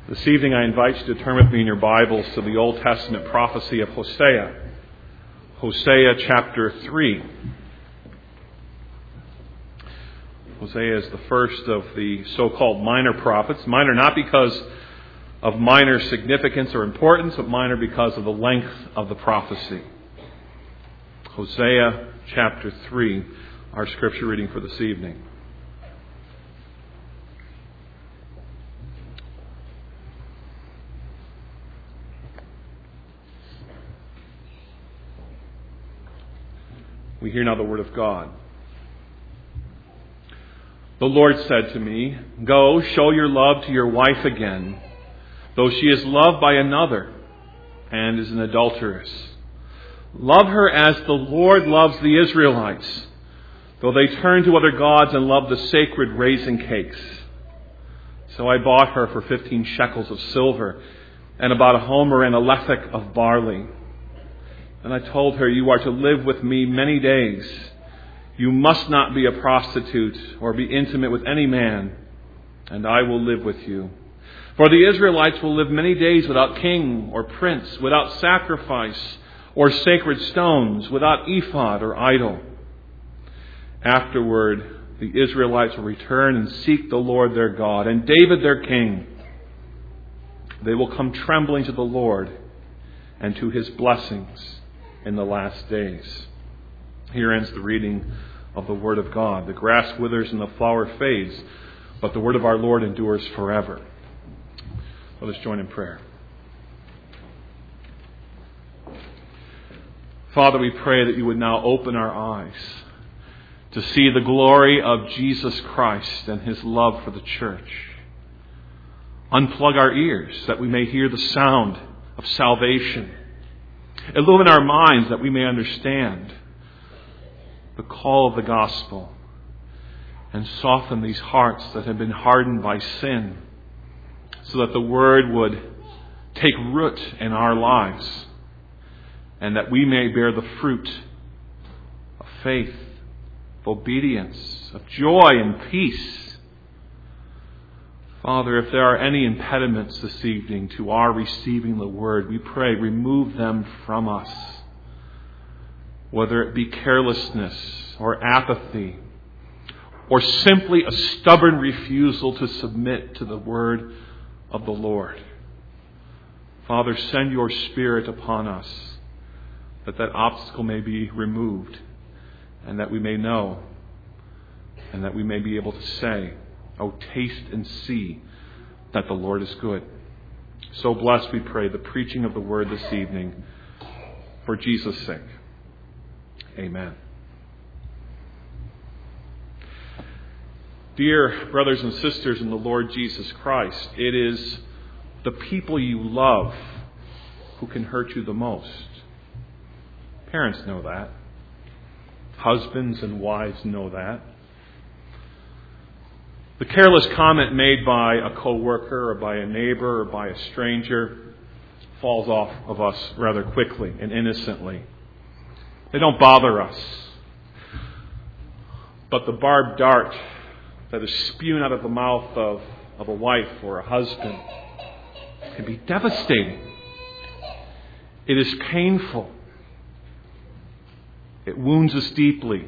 This evening I invite you to turn with me in your Bibles to the Old Testament prophecy of Hosea. Hosea chapter 3. Hosea is the first of the so-called minor prophets. Minor not because of minor significance or importance, but minor because of the length of the prophecy. Hosea chapter 3, our scripture reading for this evening. We hear now the word of God. The Lord said to me, "Go, show your love to your wife again, though she is loved by another and is an adulteress. Love her as the Lord loves the Israelites, though they turn to other gods and love the sacred raisin cakes. So I bought her for 15 shekels of silver and about a homer and a lethek of barley. And I told her, you are to live with me many days. You must not be a prostitute or be intimate with any man, and I will live with you. For the Israelites will live many days without king or prince, without sacrifice or sacred stones, without ephod or idol. Afterward, the Israelites will return and seek the Lord their God and David their king. They will come trembling to the Lord and to his blessings in the last days." Here ends the reading of the Word of God. The grass withers and the flower fades, but the word of our Lord endures forever. Let us join in prayer. Father, we pray that you would now open our eyes to see the glory of Jesus Christ and his love for the church. Unplug our ears that we may hear the sound of salvation. Illumine our minds that we may understand the call of the gospel, and soften these hearts that have been hardened by sin, so that the word would take root in our lives, and that we may bear the fruit of faith, of obedience, of joy and peace. Father, if there are any impediments this evening to our receiving the word, we pray, remove them from us. Whether it be carelessness or apathy, or simply a stubborn refusal to submit to the word of the Lord. Father, send your Spirit upon us, that obstacle may be removed, and that we may know, and that we may be able to say, "Oh, taste and see that the Lord is good." So bless, we pray, the preaching of the word this evening, for Jesus' sake. Amen. Dear brothers and sisters in the Lord Jesus Christ, it is the people you love who can hurt you the most. Parents know that. Husbands and wives know that. The careless comment made by a co-worker or by a neighbor or by a stranger falls off of us rather quickly and innocently. They don't bother us. But the barbed dart that is spewed out of the mouth of a wife or a husband can be devastating. It is painful. It wounds us deeply.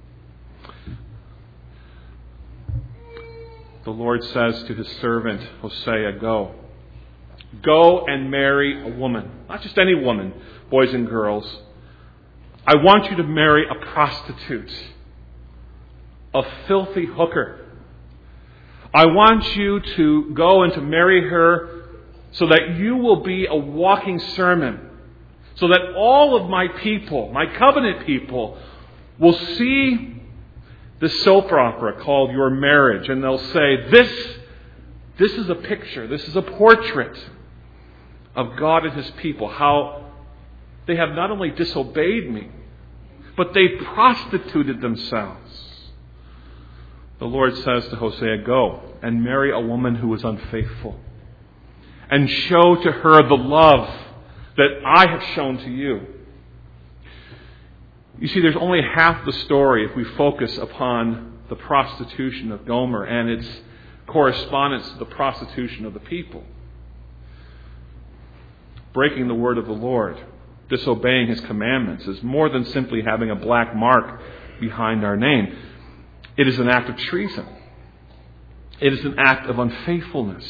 The Lord says to his servant Hosea, "Go. Go and marry a woman." Not just any woman, boys and girls. I want you to marry a prostitute, a filthy hooker. I want you to go and to marry her so that you will be a walking sermon, so that all of my people, my covenant people, will see this soap opera called Your Marriage, and they'll say, this is a picture, this is a portrait of God and his people, how they have not only disobeyed me, but they prostituted themselves. The Lord says to Hosea, "Go and marry a woman who is unfaithful, and show to her the love that I have shown to you." You see, there's only half the story if we focus upon the prostitution of Gomer and its correspondence to the prostitution of the people. breaking the word of the Lord, disobeying His commandments, is more than simply having a black mark behind our name. It is an act of treason. It is an act of unfaithfulness.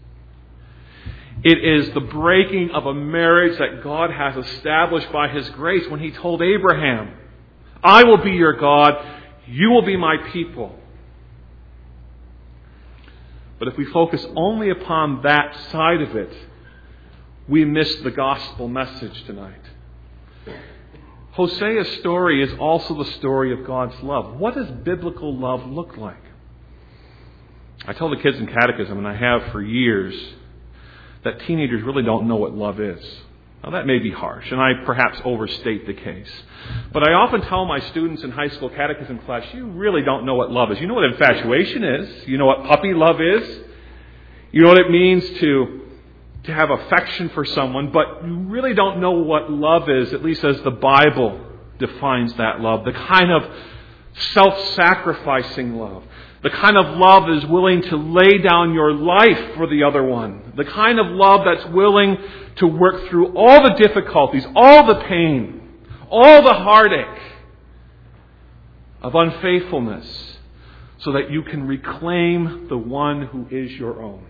It is the breaking of a marriage that God has established by His grace when He told Abraham, I will be your God, you will be my people. But if we focus only upon that side of it, we miss the gospel message tonight. Hosea's story is also the story of God's love. What does biblical love look like? I tell the kids in catechism, and I have for years, that teenagers really don't know what love is. Now that may be harsh, and I perhaps overstate the case. But I often tell my students in high school catechism class, you really don't know what love is. You know what infatuation is. You know what puppy love is. You know what it means to have affection for someone, but you really don't know what love is, at least as the Bible defines that love. The kind of self-sacrificing love. The kind of love that is willing to lay down your life for the other one. The kind of love that's willing to work through all the difficulties, all the pain, all the heartache of unfaithfulness so that you can reclaim the one who is your own.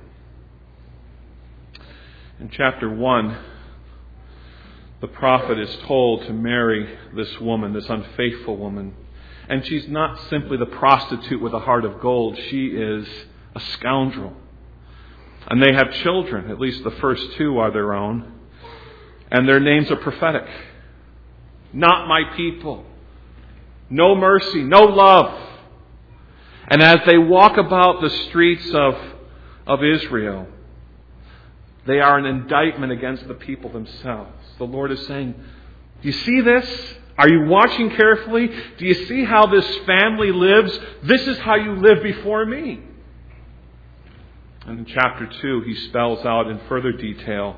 In chapter 1, the prophet is told to marry this woman, this unfaithful woman. And she's not simply the prostitute with a heart of gold. She is a scoundrel. And they have children. At least the first two are their own. And their names are prophetic. Not my people. No mercy. No love. And as they walk about the streets of Israel, they are an indictment against the people themselves. The Lord is saying, do you see this? Are you watching carefully? Do you see how this family lives? This is how you live before me. And in chapter 2, he spells out in further detail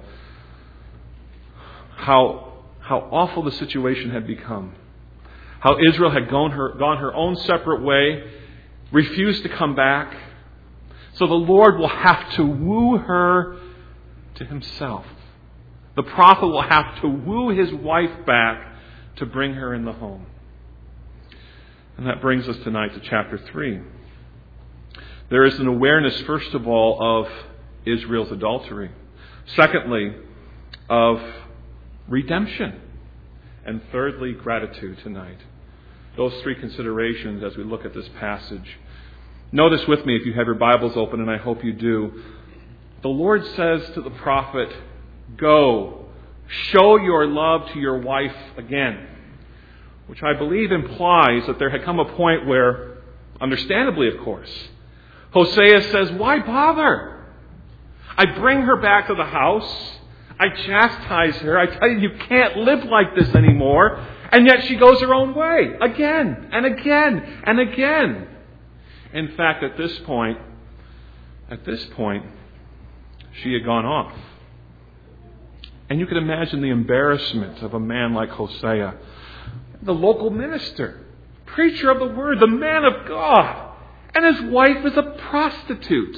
how awful the situation had become. How Israel had gone her own separate way, refused to come back. So the Lord will have to woo her to Himself. The prophet will have to woo his wife back to bring her in the home. And that brings us tonight to chapter 3. There is an awareness, first of all, of Israel's adultery. Secondly, of redemption. And thirdly, gratitude tonight. Those three considerations as we look at this passage. Notice with me, if you have your Bibles open, and I hope you do, the Lord says to the prophet, go, show your love to your wife again. Which I believe implies that there had come a point where, understandably of course, Hosea says, why bother? I bring her back to the house. I chastise her. I tell you can't live like this anymore. And yet she goes her own way. Again and again and again. In fact, at this point, she had gone off. And you can imagine the embarrassment of a man like Hosea, the local minister, preacher of the word, the man of God, and his wife is a prostitute.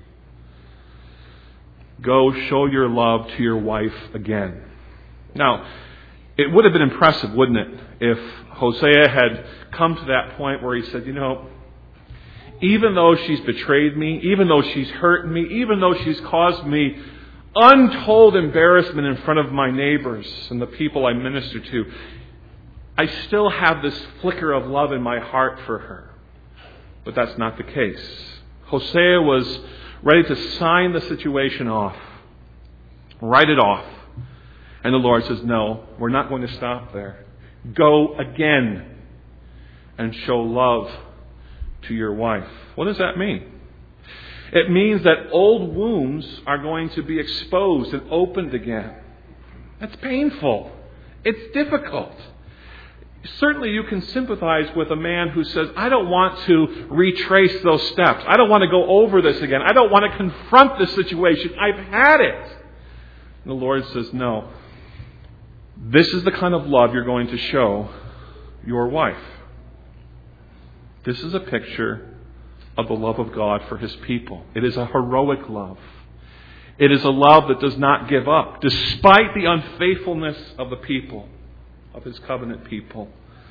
Go show your love to your wife again. Now, it would have been impressive, wouldn't it, if Hosea had come to that point where he said, even though she's betrayed me, even though she's hurt me, even though she's caused me untold embarrassment in front of my neighbors and the people I minister to, I still have this flicker of love in my heart for her. But that's not the case. Hosea was ready to sign the situation off, write it off. And the Lord says, no, we're not going to stop there. Go again and show love to your wife. What does that mean? It means that old wounds are going to be exposed and opened again. That's painful. It's difficult. Certainly you can sympathize with a man who says, I don't want to retrace those steps. I don't want to go over this again. I don't want to confront this situation. I've had it. And the Lord says, no. This is the kind of love you're going to show your wife. This is a picture of the love of God for His people. It is a heroic love. It is a love that does not give up, despite the unfaithfulness of the people, of His covenant people.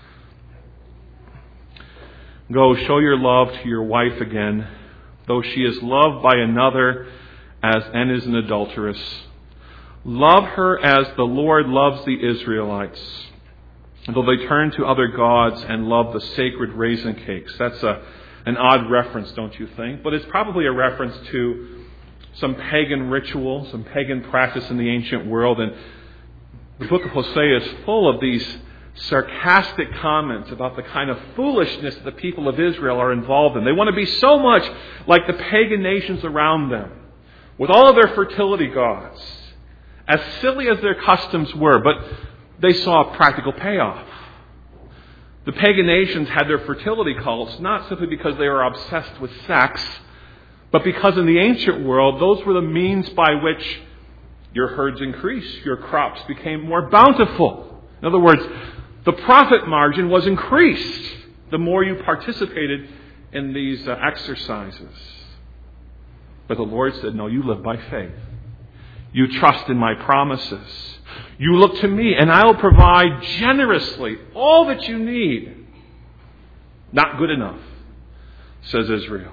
Go, show your love to your wife again, though she is loved by another and is an adulteress. Love her as the Lord loves the Israelites, though they turn to other gods and love the sacred raisin cakes. That's an odd reference, don't you think? But it's probably a reference to some pagan ritual, some pagan practice in the ancient world. And the book of Hosea is full of these sarcastic comments about the kind of foolishness that the people of Israel are involved in. They want to be so much like the pagan nations around them, with all of their fertility gods, as silly as their customs were, but they saw a practical payoff. The pagan nations had their fertility cults not simply because they were obsessed with sex, but because in the ancient world, those were the means by which your herds increased, your crops became more bountiful. In other words, the profit margin was increased the more you participated in these exercises. But the Lord said, no, you live by faith. You trust in my promises. You look to me, and I will provide generously all that you need. Not good enough, says Israel.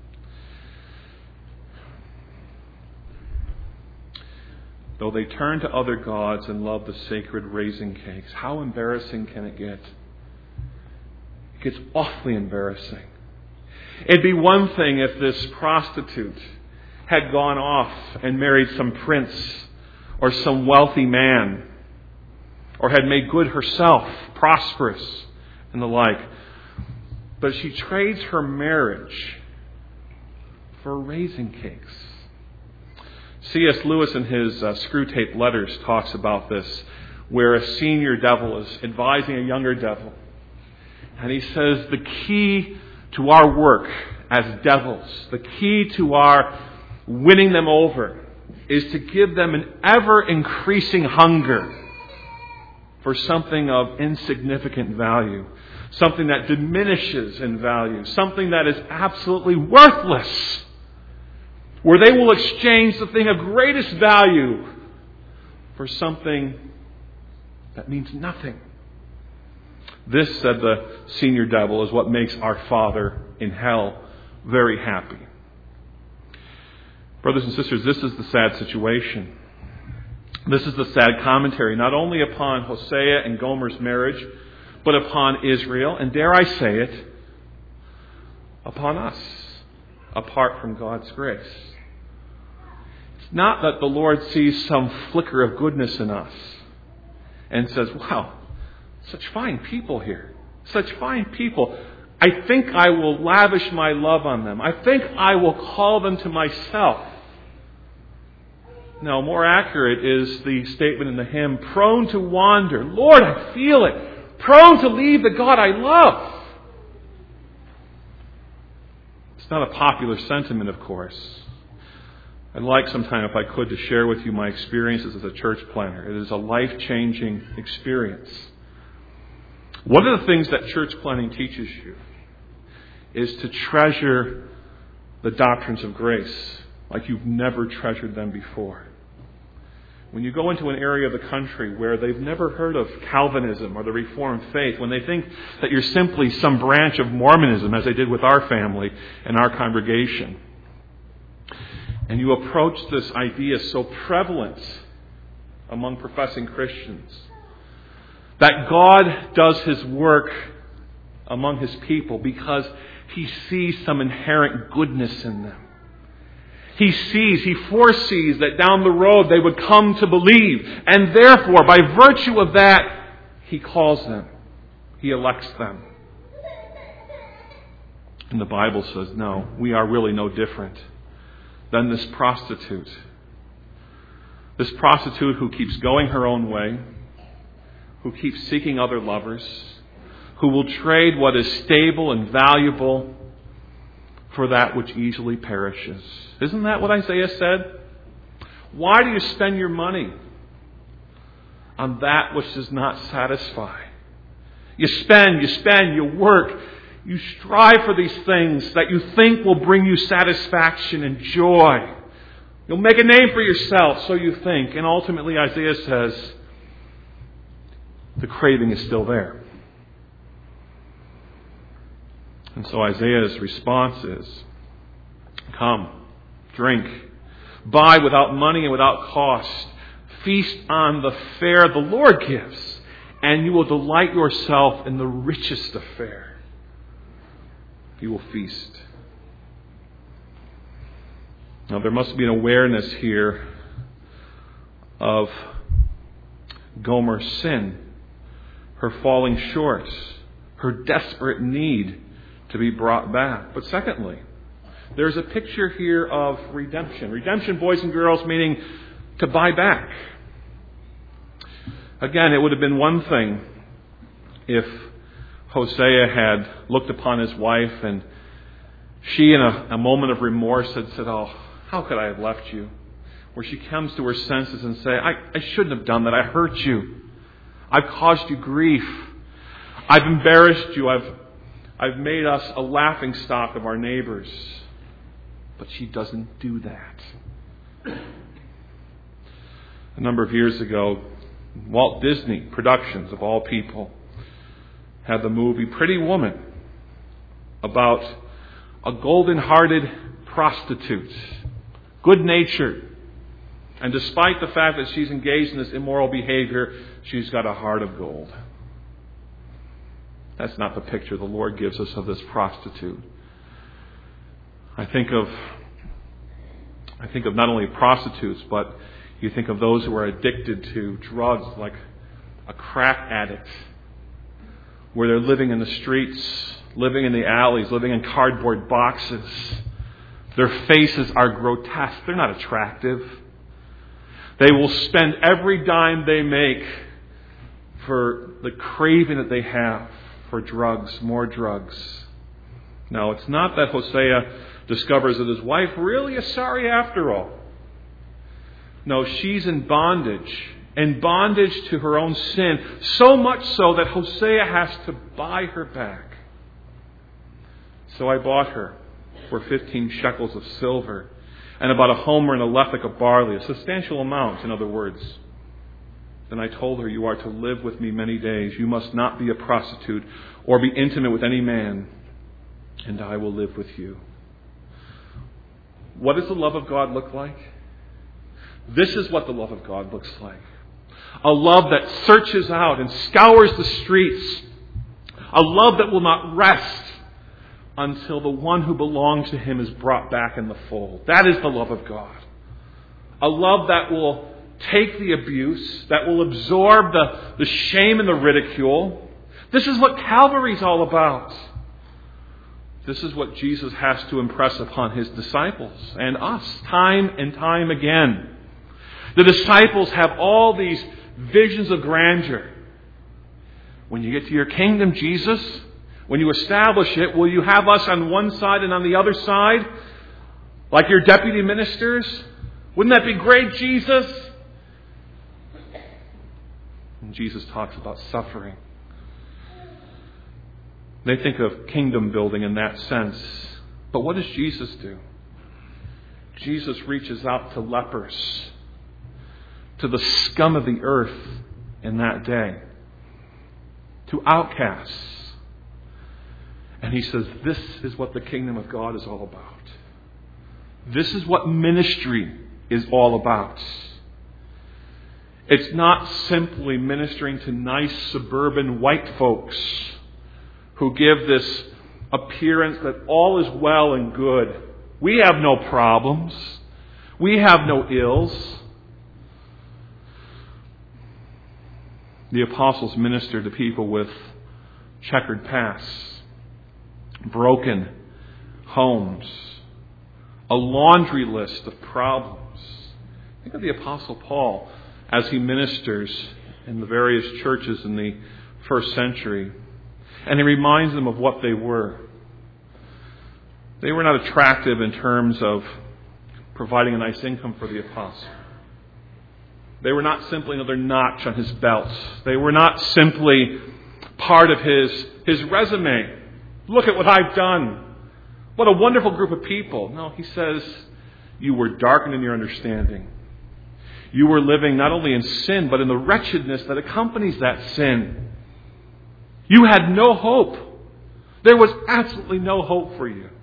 Though they turn to other gods and love the sacred raisin cakes, how embarrassing can it get? It gets awfully embarrassing. It'd be one thing if this prostitute had gone off and married some prince or some wealthy man, or had made good herself, prosperous, and the like. But she trades her marriage for raisin cakes. C.S. Lewis in his Screwtape Letters talks about this, where a senior devil is advising a younger devil. And he says the key to our work as devils, the key to our winning them over, is to give them an ever-increasing hunger for something of insignificant value, something that diminishes in value, something that is absolutely worthless, where they will exchange the thing of greatest value for something that means nothing. This, said the senior devil, is what makes our Father in hell very happy. Brothers and sisters, this is the sad situation. This is the sad commentary, not only upon Hosea and Gomer's marriage, but upon Israel, and dare I say it, upon us, apart from God's grace. It's not that the Lord sees some flicker of goodness in us and says, wow, such fine people here, such fine people. I think I will lavish my love on them. I think I will call them to myself. No, more accurate is the statement in the hymn, prone to wander. Lord, I feel it. Prone to leave the God I love. It's not a popular sentiment, of course. I'd like sometime, if I could, to share with you my experiences as a church planner. It is a life-changing experience. One of the things that church planning teaches you is to treasure the doctrines of grace like you've never treasured them before. When you go into an area of the country where they've never heard of Calvinism or the Reformed faith, when they think that you're simply some branch of Mormonism, as they did with our family and our congregation, and you approach this idea so prevalent among professing Christians, that God does His work among His people because He sees some inherent goodness in them. He foresees that down the road they would come to believe. And therefore, by virtue of that, He calls them. He elects them. And the Bible says, no, we are really no different than this prostitute. This prostitute who keeps going her own way, who keeps seeking other lovers, who will trade what is stable and valuable for that which easily perishes. Isn't that what Isaiah said? Why do you spend your money on that which does not satisfy? You spend, you work, you strive for these things that you think will bring you satisfaction and joy. You'll make a name for yourself, so you think. And ultimately, Isaiah says, the craving is still there. And so Isaiah's response is, come, drink, buy without money and without cost, feast on the fare the Lord gives, and you will delight yourself in the richest of fare. You will feast. Now there must be an awareness here of Gomer's sin, her falling short, her desperate need to be brought back. But secondly, there's a picture here of redemption. Redemption, boys and girls, meaning to buy back. Again, it would have been one thing if Hosea had looked upon his wife and she, in a moment of remorse, had said, oh, how could I have left you? Where she comes to her senses and say, I shouldn't have done that. I hurt you. I've caused you grief. I've embarrassed you. I've made us a laughingstock of our neighbors. But she doesn't do that. A number of years ago, Walt Disney Productions, of all people, had the movie Pretty Woman about a golden-hearted prostitute, good-natured. And despite the fact that she's engaged in this immoral behavior, she's got a heart of gold. That's not the picture the Lord gives us of this prostitute. I think of not only prostitutes, but you think of those who are addicted to drugs, like a crack addict, where they're living in the streets, living in the alleys, living in cardboard boxes. Their faces are grotesque. They're not attractive. They will spend every dime they make for the craving that they have for drugs, more drugs. Now, it's not that Hosea discovers that his wife really is sorry after all. No, she's in bondage to her own sin, so much so that Hosea has to buy her back. So I bought her for 15 shekels of silver and about a homer and a lethek of barley, a substantial amount, in other words. Then I told her, you are to live with me many days. You must not be a prostitute or be intimate with any man, and I will live with you. What does the love of God look like? This is what the love of God looks like. A love that searches out and scours the streets. A love that will not rest until the one who belongs to Him is brought back in the fold. That is the love of God. A love that will take the abuse, that will absorb the shame and the ridicule. This is what Calvary is all about. This is what Jesus has to impress upon His disciples and us time and time again. The disciples have all these visions of grandeur. When you get to your kingdom, Jesus, when you establish it, will you have us on one side and on the other side? Like your deputy ministers? Wouldn't that be great, Jesus? And Jesus talks about suffering. They think of kingdom building in that sense. But what does Jesus do? Jesus reaches out to lepers, to the scum of the earth in that day, to outcasts. And He says, this is what the kingdom of God is all about. This is what ministry is all about. It's not simply ministering to nice suburban white folks who give this appearance that all is well and good. We have no problems. We have no ills. The apostles ministered to people with checkered pasts, broken homes, a laundry list of problems. Think of the Apostle Paul as he ministers in the various churches in the first century. And he reminds them of what they were. They were not attractive in terms of providing a nice income for the apostle. They were not simply another notch on his belt. They were not simply part of his resume. Look at what I've done. What a wonderful group of people. No, he says, you were darkened in your understanding. You were living not only in sin, but in the wretchedness that accompanies that sin. You had no hope. There was absolutely no hope for you.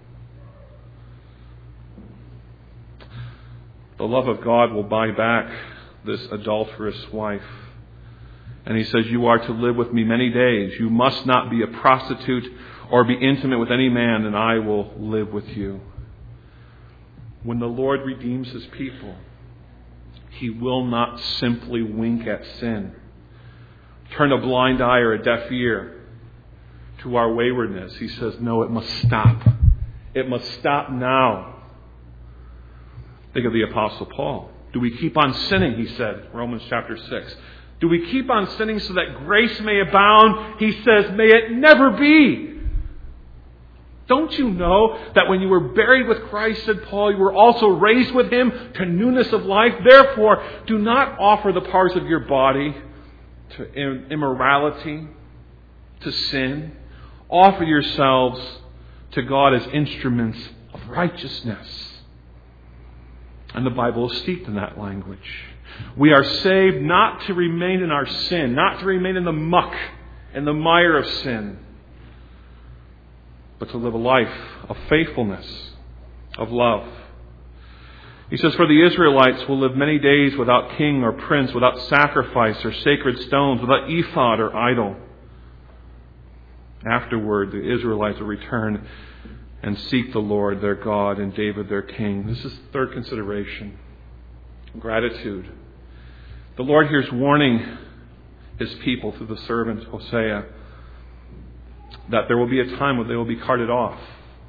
The love of God will buy back this adulterous wife. And he says, you are to live with me many days. You must not be a prostitute or be intimate with any man, and I will live with you. When the Lord redeems his people, he will not simply wink at sin, turn a blind eye or a deaf ear to our waywardness. He says, no, it must stop. It must stop now. Think of the Apostle Paul. Do we keep on sinning, he said, Romans chapter 6. Do we keep on sinning so that grace may abound? He says, may it never be. Don't you know that when you were buried with Christ, said Paul, you were also raised with him to newness of life? Therefore, do not offer the parts of your body to immorality, to sin. Offer yourselves to God as instruments of righteousness. And the Bible is steeped in that language. We are saved not to remain in our sin, not to remain in the muck and the mire of sin, but to live a life of faithfulness, of love. He says, for the Israelites will live many days without king or prince, without sacrifice or sacred stones, without ephod or idol. Afterward, the Israelites will return and seek the Lord their God and David their king. This is the third consideration. Gratitude. The Lord here is warning his people through the servant Hosea that there will be a time when they will be carted off.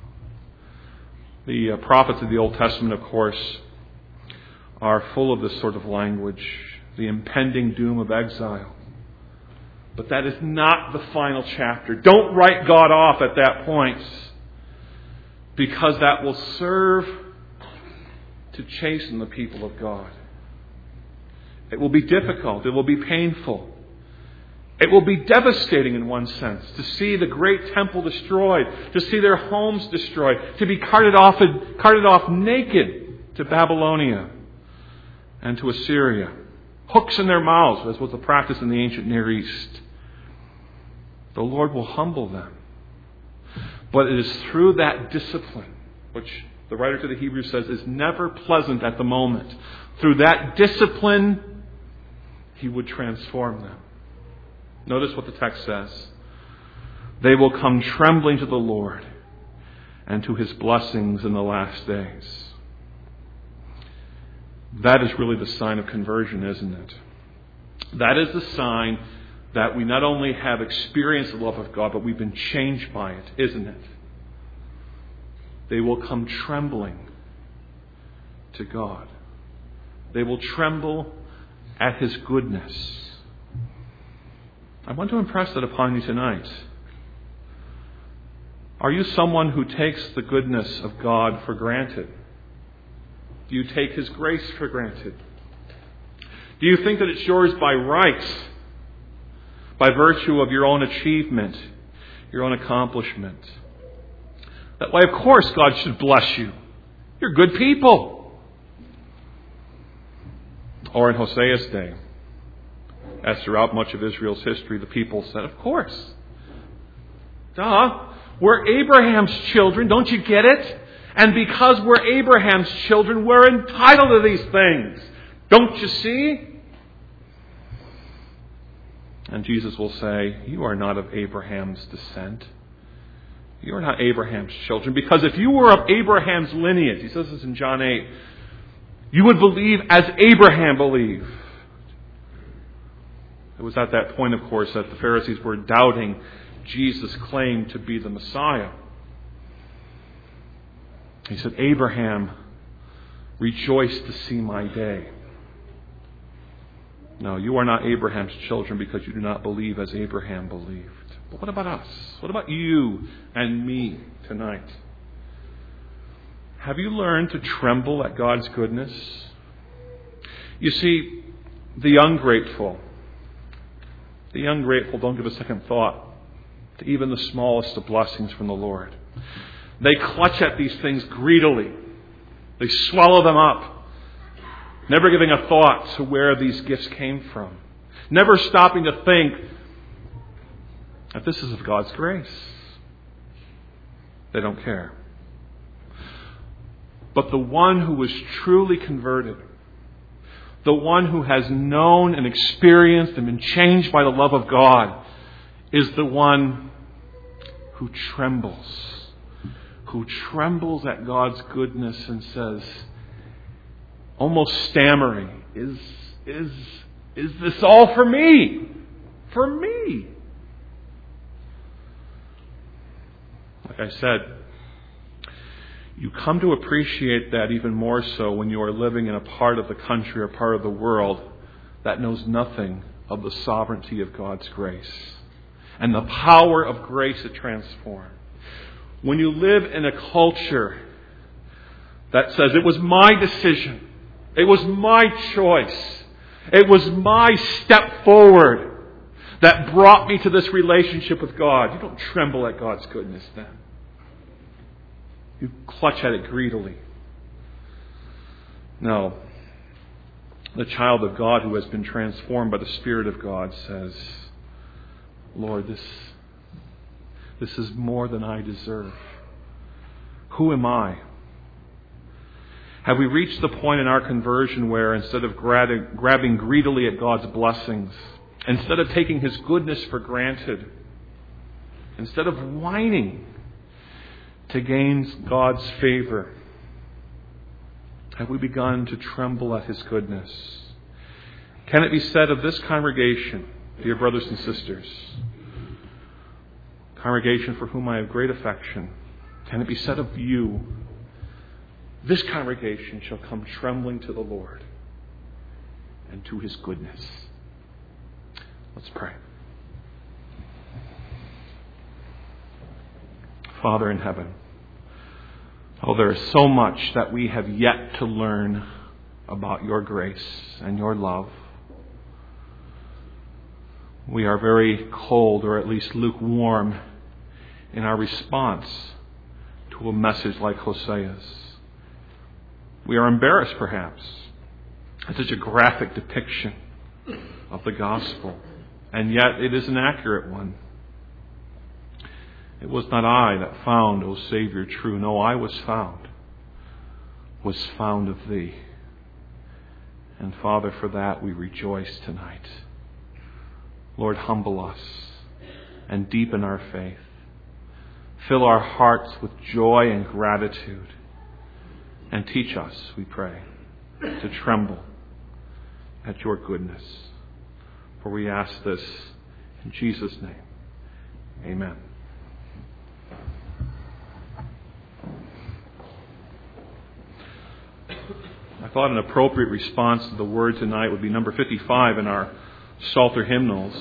The prophets of the Old Testament, of course, are full of this sort of language, the impending doom of exile. But that is not the final chapter. Don't write God off at that point, because that will serve to chasten the people of God. It will be difficult. It will be painful. It will be devastating in one sense to see the great temple destroyed, to see their homes destroyed, to be carted off naked to Babylonia and to Assyria. Hooks in their mouths, as was the practice in the ancient Near East. The Lord will humble them. But it is through that discipline, which the writer to the Hebrews says is never pleasant at the moment. Through that discipline, he would transform them. Notice what the text says. They will come trembling to the Lord and to his blessings in the last days. That is really the sign of conversion, isn't it? That is the sign that we not only have experienced the love of God, but we've been changed by it, isn't it? They will come trembling to God. They will tremble at his goodness. I want to impress that upon you tonight. Are you someone who takes the goodness of God for granted? Do you take his grace for granted? Do you think that it's yours by right, by virtue of your own achievement, your own accomplishment? That way, of course, God should bless you. You're good people. Or in Hosea's day, as throughout much of Israel's history, the people said, of course. Duh. We're Abraham's children. Don't you get it? And because we're Abraham's children, we're entitled to these things. Don't you see? And Jesus will say, you are not of Abraham's descent. You are not Abraham's children. Because if you were of Abraham's lineage, he says this in John 8, you would believe as Abraham believed. It was at that point, of course, that the Pharisees were doubting Jesus' claim to be the Messiah. He said, Abraham rejoiced to see my day. No, you are not Abraham's children because you do not believe as Abraham believed. But what about us? What about you and me tonight? Have you learned to tremble at God's goodness? You see, the ungrateful don't give a second thought to even the smallest of blessings from the Lord. They clutch at these things greedily. They swallow them up, never giving a thought to where these gifts came from, never stopping to think that this is of God's grace. They don't care. But the one who was truly converted, the one who has known and experienced and been changed by the love of God, is the one who trembles at God's goodness and says, almost stammering, is this all for me? For me? Like I said, you come to appreciate that even more so when you are living in a part of the country or part of the world that knows nothing of the sovereignty of God's grace and the power of grace to transform. When you live in a culture that says, it was my decision, it was my choice, it was my step forward that brought me to this relationship with God, you don't tremble at God's goodness then. You clutch at it greedily. No. The child of God who has been transformed by the Spirit of God says, Lord, this is more than I deserve. Who am I? Have we reached the point in our conversion where instead of grabbing greedily at God's blessings, instead of taking His goodness for granted, instead of whining to gain God's favor, have we begun to tremble at His goodness? Can it be said of this congregation, dear brothers and sisters, congregation for whom I have great affection, can it be said of you, this congregation shall come trembling to the Lord and to His goodness? Let's pray. Father in heaven, there is so much that we have yet to learn about your grace and your love. We are very cold, or at least lukewarm, in our response to a message like Hosea's. We are embarrassed, perhaps, at such a graphic depiction of the gospel, and yet it is an accurate one. It was not I that found, O Savior, true. No, I was found of Thee. And Father, for that we rejoice tonight. Lord, humble us and deepen our faith. Fill our hearts with joy and gratitude. And teach us, we pray, to tremble at your goodness. For we ask this in Jesus' name. Amen. I thought an appropriate response to the word tonight would be number 55 in our Psalter hymnals.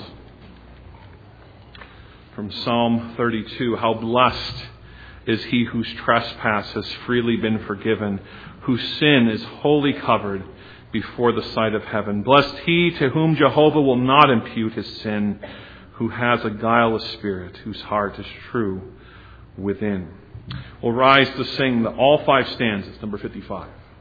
From Psalm 32, how blessed is he whose trespass has freely been forgiven, whose sin is wholly covered before the sight of heaven. Blessed he to whom Jehovah will not impute his sin, who has a guileless spirit, whose heart is true within. We'll rise to sing all 5 stanzas, number 55.